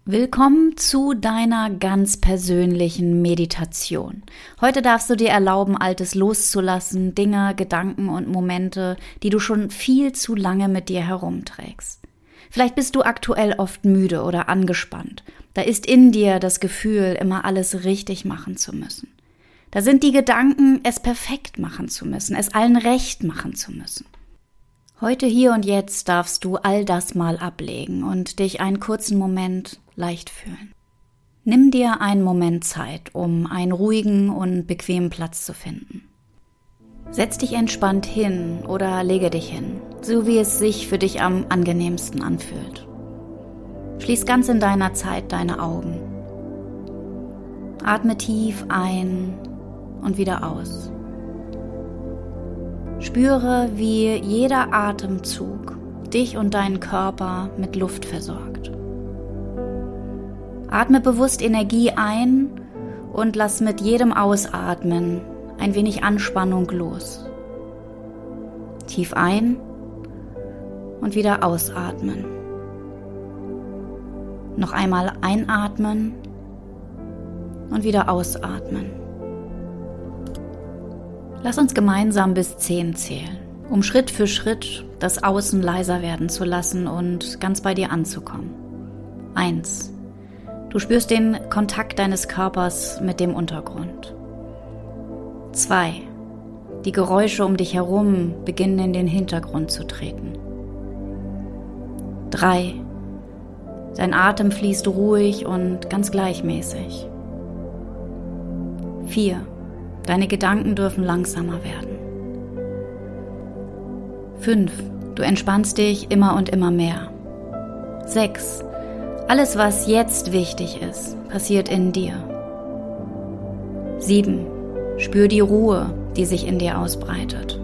Willkommen zu deiner ganz persönlichen Meditation. Heute darfst du dir erlauben, Altes loszulassen, Dinge, Gedanken und Momente, die du schon viel zu lange mit dir herumträgst. Vielleicht bist du aktuell oft müde oder angespannt. Da ist in dir das Gefühl, immer alles richtig machen zu müssen. Da sind die Gedanken, es perfekt machen zu müssen, es allen recht machen zu müssen. Heute, hier und jetzt darfst du all das mal ablegen und dich einen kurzen Moment leicht fühlen. Nimm dir einen Moment Zeit, um einen ruhigen und bequemen Platz zu finden. Setz dich entspannt hin oder lege dich hin, so wie es sich für dich am angenehmsten anfühlt. Schließ ganz in deiner Zeit deine Augen. Atme tief ein und wieder aus. Spüre, wie jeder Atemzug dich und deinen Körper mit Luft versorgt. Atme bewusst Energie ein und lass mit jedem Ausatmen ein wenig Anspannung los. Tief ein und wieder ausatmen. Noch einmal einatmen und wieder ausatmen. Lass uns gemeinsam bis 10 zählen, um Schritt für Schritt das Außen leiser werden zu lassen und ganz bei dir anzukommen. 1. Du spürst den Kontakt deines Körpers mit dem Untergrund. 2. Die Geräusche um dich herum beginnen in den Hintergrund zu treten. 3. Dein Atem fließt ruhig und ganz gleichmäßig. 4. Deine Gedanken dürfen langsamer werden. 5. Du entspannst dich immer und immer mehr. 6. Alles, was jetzt wichtig ist, passiert in dir. 7. Spür die Ruhe, die sich in dir ausbreitet.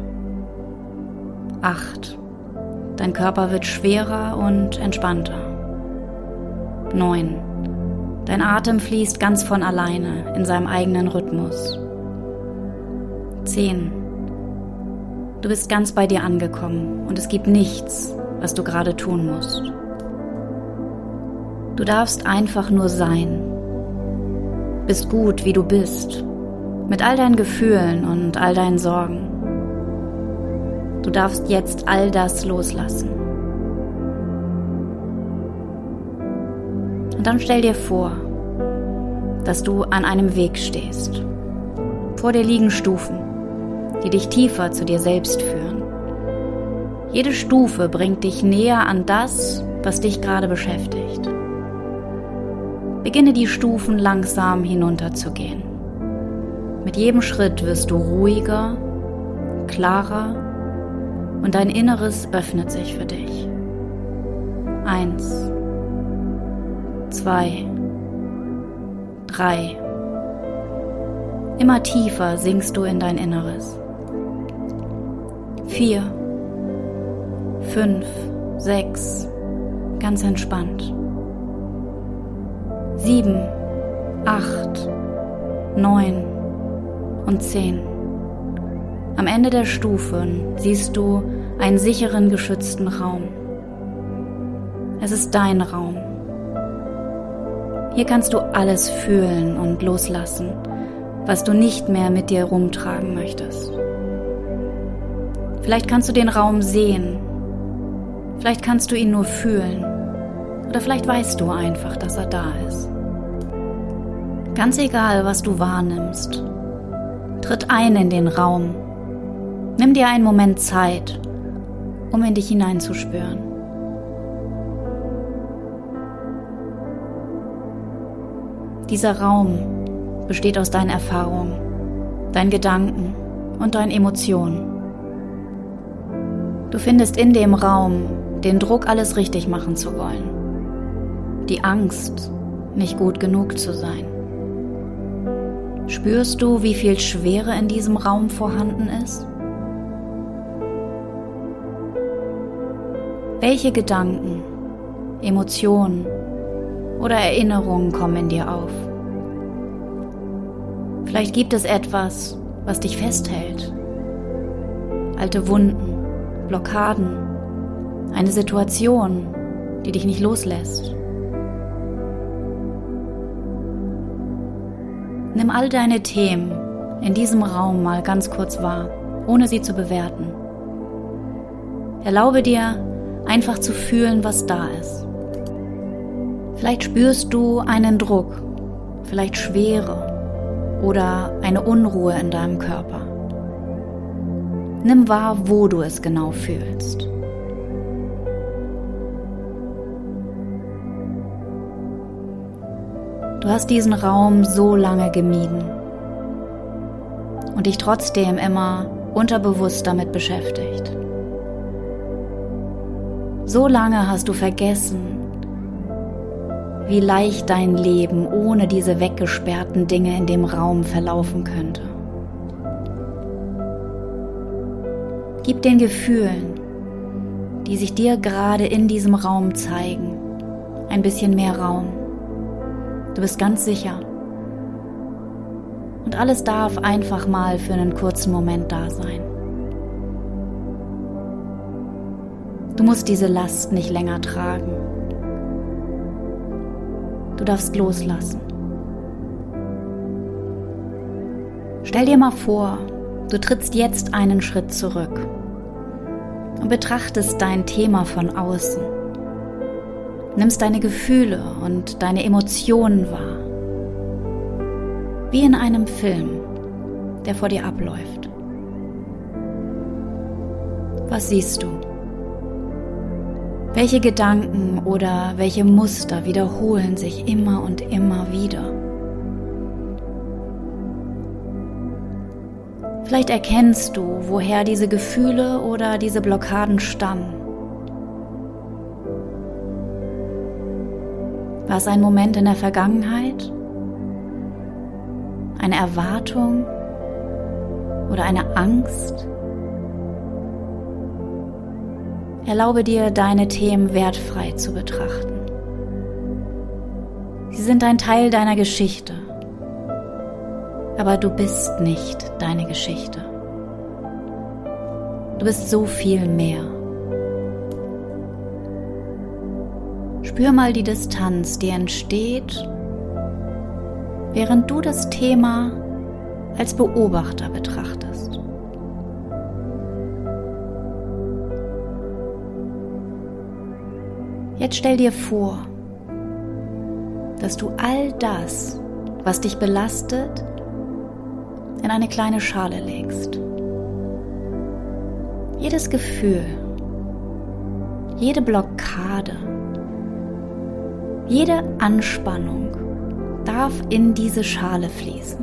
8. Dein Körper wird schwerer und entspannter. 9. Dein Atem fließt ganz von alleine in seinem eigenen Rhythmus. 10. Du bist ganz bei dir angekommen und es gibt nichts, was du gerade tun musst. Du darfst einfach nur sein. Bist gut, wie du bist, mit all deinen Gefühlen und all deinen Sorgen. Du darfst jetzt all das loslassen. Und dann stell dir vor, dass du an einem Weg stehst. Vor dir liegen Stufen, die dich tiefer zu dir selbst führen. Jede Stufe bringt dich näher an das, was dich gerade beschäftigt. Beginne die Stufen langsam hinunterzugehen. Mit jedem Schritt wirst du ruhiger, klarer und dein Inneres öffnet sich für dich. 1, 2, 3. Immer tiefer sinkst du in dein Inneres. 4, 5, 6, ganz entspannt. 7, 8, 9 und 10. Am Ende der Stufen siehst du einen sicheren, geschützten Raum. Es ist dein Raum. Hier kannst du alles fühlen und loslassen, was du nicht mehr mit dir rumtragen möchtest. Vielleicht kannst du den Raum sehen, vielleicht kannst du ihn nur fühlen oder vielleicht weißt du einfach, dass er da ist. Ganz egal, was du wahrnimmst, tritt ein in den Raum. Nimm dir einen Moment Zeit, um in dich hineinzuspüren. Dieser Raum besteht aus deinen Erfahrungen, deinen Gedanken und deinen Emotionen. Du findest in dem Raum den Druck, alles richtig machen zu wollen, die Angst, nicht gut genug zu sein. Spürst du, wie viel Schwere in diesem Raum vorhanden ist? Welche Gedanken, Emotionen oder Erinnerungen kommen in dir auf? Vielleicht gibt es etwas, was dich festhält. Alte Wunden, Blockaden, eine Situation, die dich nicht loslässt. Nimm all deine Themen in diesem Raum mal ganz kurz wahr, ohne sie zu bewerten. Erlaube dir, einfach zu fühlen, was da ist. Vielleicht spürst du einen Druck, vielleicht Schwere oder eine Unruhe in deinem Körper. Nimm wahr, wo du es genau fühlst. Du hast diesen Raum so lange gemieden und dich trotzdem immer unterbewusst damit beschäftigt. So lange hast du vergessen, wie leicht dein Leben ohne diese weggesperrten Dinge in dem Raum verlaufen könnte. Gib den Gefühlen, die sich dir gerade in diesem Raum zeigen, ein bisschen mehr Raum. Du bist ganz sicher. Und alles darf einfach mal für einen kurzen Moment da sein. Du musst diese Last nicht länger tragen. Du darfst loslassen. Stell dir mal vor, du trittst jetzt einen Schritt zurück und betrachtest dein Thema von außen. Nimmst deine Gefühle und deine Emotionen wahr. Wie in einem Film, der vor dir abläuft. Was siehst du? Welche Gedanken oder welche Muster wiederholen sich immer und immer wieder? Vielleicht erkennst du, woher diese Gefühle oder diese Blockaden stammen. War es ein Moment in der Vergangenheit? Eine Erwartung oder eine Angst? Erlaube dir, deine Themen wertfrei zu betrachten. Sie sind ein Teil deiner Geschichte, aber du bist nicht deine Geschichte. Du bist so viel mehr. Spür mal die Distanz, die entsteht, während du das Thema als Beobachter betrachtest. Jetzt stell dir vor, dass du all das, was dich belastet, in eine kleine Schale legst. Jedes Gefühl, jede Blockade, jede Anspannung darf in diese Schale fließen.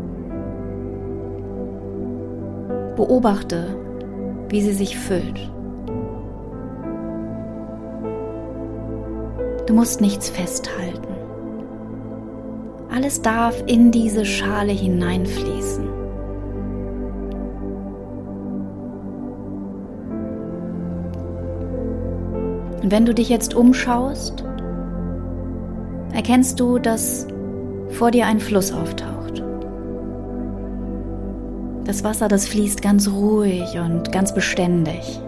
Beobachte, wie sie sich füllt. Du musst nichts festhalten. Alles darf in diese Schale hineinfließen. Und wenn du dich jetzt umschaust, erkennst du, dass vor dir ein Fluss auftaucht. Das Wasser, das fließt ganz ruhig und ganz beständig.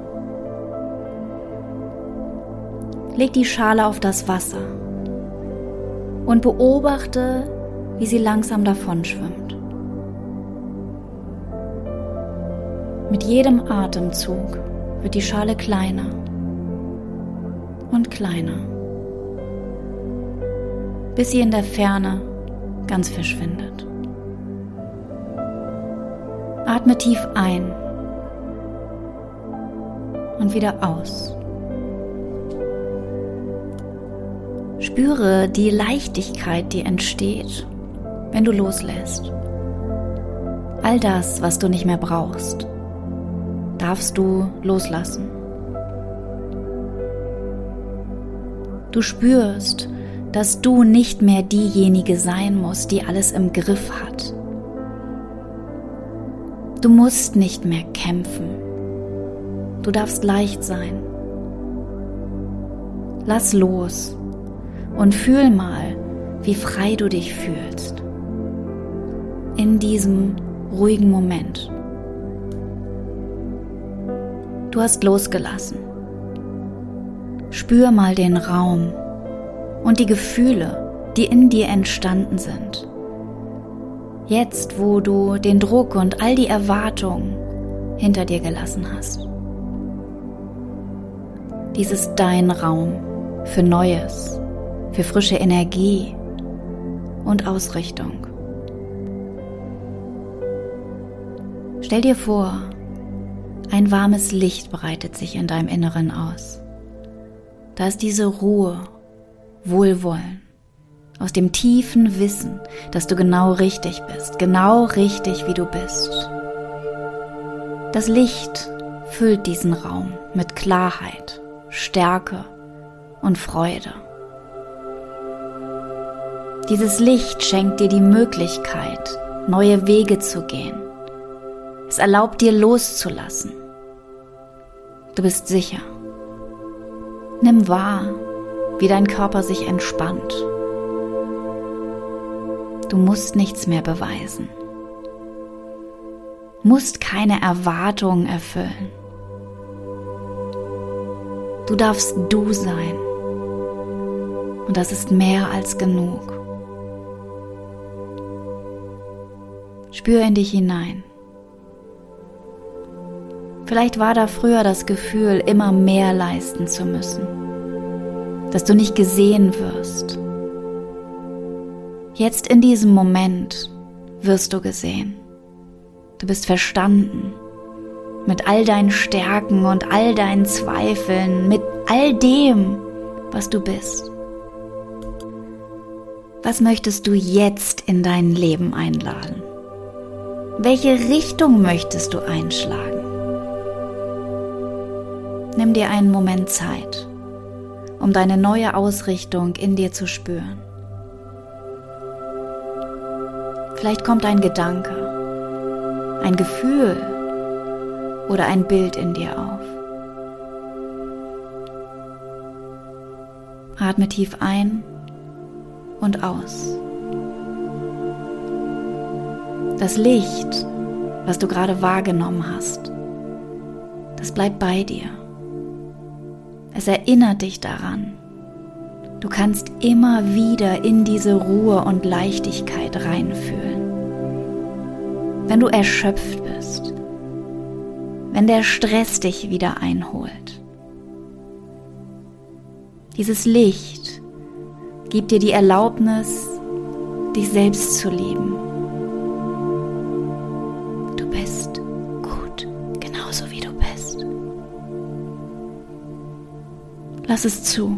Leg die Schale auf das Wasser und beobachte, wie sie langsam davonschwimmt. Mit jedem Atemzug wird die Schale kleiner und kleiner, bis sie in der Ferne ganz verschwindet. Atme tief ein und wieder aus. Spüre die Leichtigkeit, die entsteht, wenn du loslässt. All das, was du nicht mehr brauchst, darfst du loslassen. Du spürst, dass du nicht mehr diejenige sein musst, die alles im Griff hat. Du musst nicht mehr kämpfen. Du darfst leicht sein. Lass los und fühl mal, wie frei du dich fühlst. In diesem ruhigen Moment. Du hast losgelassen. Spür mal den Raum und die Gefühle, die in dir entstanden sind. Jetzt, wo du den Druck und all die Erwartungen hinter dir gelassen hast. Dies ist dein Raum für Neues, für frische Energie und Ausrichtung. Stell dir vor, ein warmes Licht breitet sich in deinem Inneren aus. Da ist diese Ruhe, Wohlwollen, aus dem tiefen Wissen, dass du genau richtig bist, genau richtig, wie du bist. Das Licht füllt diesen Raum mit Klarheit, Stärke und Freude. Dieses Licht schenkt dir die Möglichkeit, neue Wege zu gehen. Es erlaubt dir loszulassen. Du bist sicher. Nimm wahr, wie dein Körper sich entspannt. Du musst nichts mehr beweisen. Musst keine Erwartungen erfüllen. Du darfst du sein. Und das ist mehr als genug. Spür in dich hinein. Vielleicht war da früher das Gefühl, immer mehr leisten zu müssen, dass du nicht gesehen wirst. Jetzt in diesem Moment wirst du gesehen. Du bist verstanden, mit all deinen Stärken und all deinen Zweifeln, mit all dem, was du bist. Was möchtest du jetzt in dein Leben einladen? Welche Richtung möchtest du einschlagen? Nimm dir einen Moment Zeit, um deine neue Ausrichtung in dir zu spüren. Vielleicht kommt ein Gedanke, ein Gefühl oder ein Bild in dir auf. Atme tief ein und aus. Das Licht, was du gerade wahrgenommen hast, das bleibt bei dir. Es erinnert dich daran. Du kannst immer wieder in diese Ruhe und Leichtigkeit reinfühlen. Wenn du erschöpft bist, wenn der Stress dich wieder einholt. Dieses Licht gibt dir die Erlaubnis, dich selbst zu lieben. Du bist gut, genauso wie du bist. Lass es zu.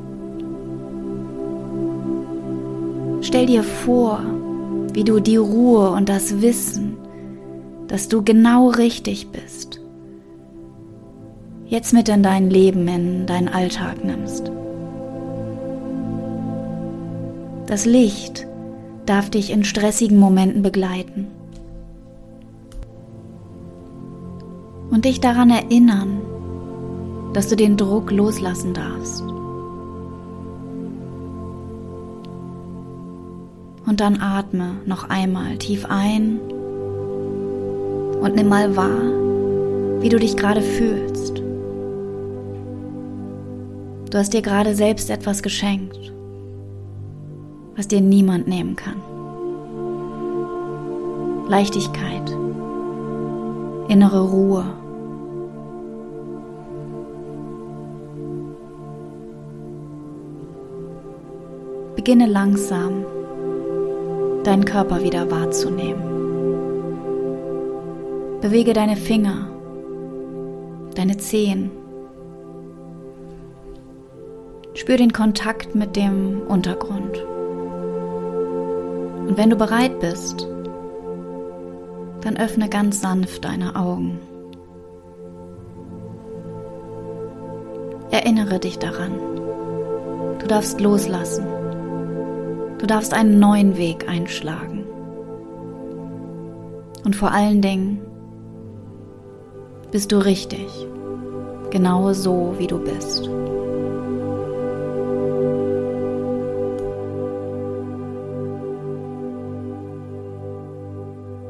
Stell dir vor, wie du die Ruhe und das Wissen, dass du genau richtig bist, jetzt mit in dein Leben, in deinen Alltag nimmst. Das Licht darf dich in stressigen Momenten begleiten und dich daran erinnern, dass du den Druck loslassen darfst. Und dann atme noch einmal tief ein und nimm mal wahr, wie du dich gerade fühlst. Du hast dir gerade selbst etwas geschenkt, was dir niemand nehmen kann. Leichtigkeit, innere Ruhe. Beginne langsam, deinen Körper wieder wahrzunehmen. Bewege deine Finger, deine Zehen. Spür den Kontakt mit dem Untergrund. Und wenn du bereit bist, dann öffne ganz sanft deine Augen. Erinnere dich daran, du darfst loslassen. Du darfst einen neuen Weg einschlagen. Und vor allen Dingen bist du richtig, genau so, wie du bist.